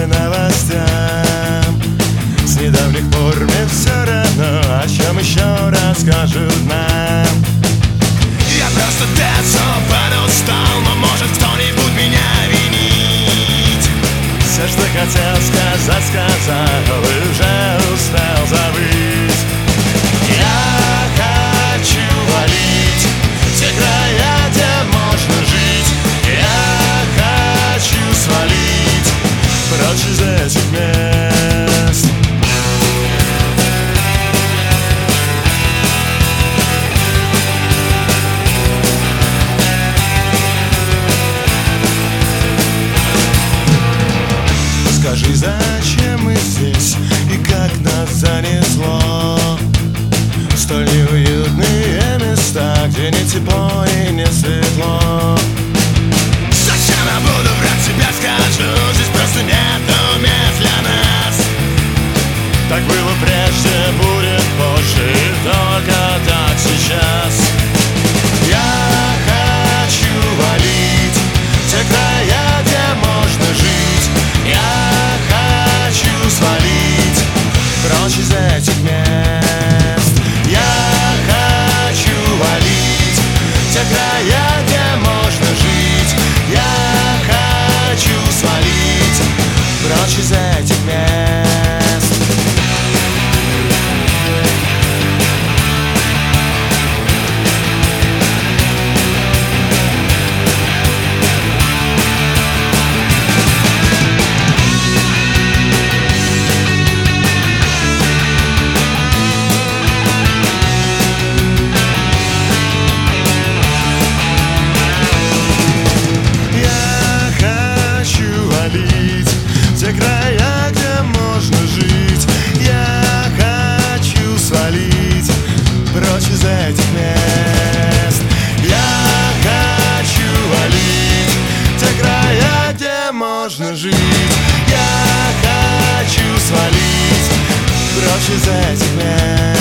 судя новостям. С недавних пор мне все равно, о чем еще расскажут нам. Я просто подустал, но может кто-нибудь меня винить. Все, что хотел сказать, сказал, и уже устал забыть. Я хочу валить в те края, где можно жить. Я хочу свалить прочь из этих мест. Скажи, зачем мы здесь и как нас занесло в столь неуютные места, где не тепло и не светло? Зачем я буду врать, себя скажу, здесь просто нету мест для нас. Так было прежде, будет позже, и только так сейчас. Я хочу валить в те края, где можно жить. Я хочу свалить прочь из этих мест. Я хочу валить в те края, где можно жить. Я хочу свалить прочь из этих мест. Те края, где можно жить. Я хочу свалить прочь из этих мест. Я хочу валить те края, где можно жить. Я хочу свалить прочь из этих мест.